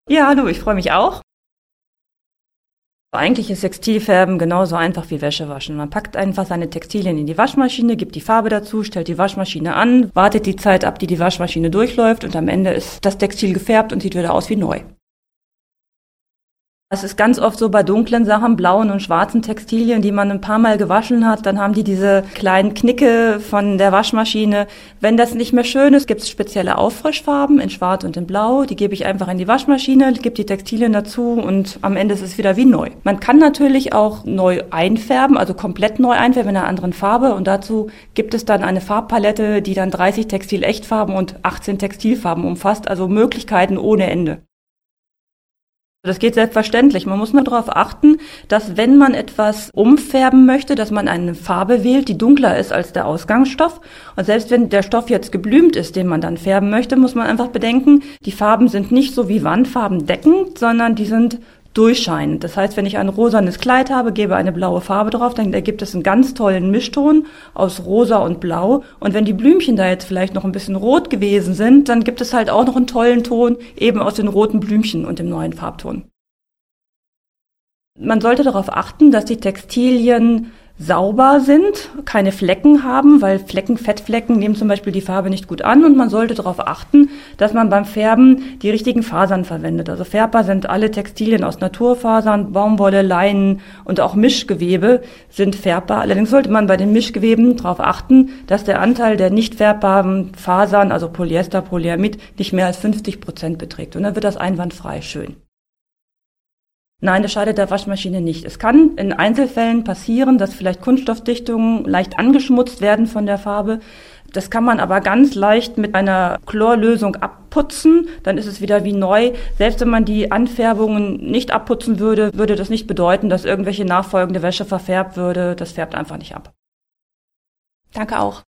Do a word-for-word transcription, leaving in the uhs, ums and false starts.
Ja, hallo, ich freue mich auch. Eigentlich ist Textilfärben genauso einfach wie Wäsche waschen. Man packt einfach seine Textilien in die Waschmaschine, gibt die Farbe dazu, stellt die Waschmaschine an, wartet die Zeit ab, die die Waschmaschine durchläuft und am Ende ist das Textil gefärbt und sieht wieder aus wie neu. Es ist ganz oft so bei dunklen Sachen, blauen und schwarzen Textilien, die man ein paar Mal gewaschen hat, dann haben die diese kleinen Knicke von der Waschmaschine. Wenn das nicht mehr schön ist, gibt es spezielle Auffrischfarben in Schwarz und in Blau. Die gebe ich einfach in die Waschmaschine, gebe die Textilien dazu und am Ende ist es wieder wie neu. Man kann natürlich auch neu einfärben, also komplett neu einfärben in einer anderen Farbe und dazu gibt es dann eine Farbpalette, die dann dreißig Textil-Echtfarben und achtzehn Textilfarben umfasst, also Möglichkeiten ohne Ende. Das geht selbstverständlich. Man muss nur darauf achten, dass wenn man etwas umfärben möchte, dass man eine Farbe wählt, die dunkler ist als der Ausgangsstoff. Und selbst wenn der Stoff jetzt geblümt ist, den man dann färben möchte, muss man einfach bedenken, die Farben sind nicht so wie Wandfarben deckend, sondern die sind durchscheinend. Das heißt, wenn ich ein rosanes Kleid habe, gebe eine blaue Farbe drauf, dann ergibt es einen ganz tollen Mischton aus rosa und blau. Und wenn die Blümchen da jetzt vielleicht noch ein bisschen rot gewesen sind, dann gibt es halt auch noch einen tollen Ton eben aus den roten Blümchen und dem neuen Farbton. Man sollte darauf achten, dass die Textilien sauber sind, keine Flecken haben, weil Flecken, Fettflecken nehmen zum Beispiel die Farbe nicht gut an und man sollte darauf achten, dass man beim Färben die richtigen Fasern verwendet. Also färbbar sind alle Textilien aus Naturfasern, Baumwolle, Leinen und auch Mischgewebe sind färbbar. Allerdings sollte man bei den Mischgeweben darauf achten, dass der Anteil der nicht färbbaren Fasern, also Polyester, Polyamid, nicht mehr als fünfzig Prozent beträgt und dann wird das einwandfrei schön. Nein, das schadet der Waschmaschine nicht. Es kann in Einzelfällen passieren, dass vielleicht Kunststoffdichtungen leicht angeschmutzt werden von der Farbe. Das kann man aber ganz leicht mit einer Chlorlösung abputzen, dann ist es wieder wie neu. Selbst wenn man die Anfärbungen nicht abputzen würde, würde das nicht bedeuten, dass irgendwelche nachfolgende Wäsche verfärbt würde. Das färbt einfach nicht ab. Danke auch.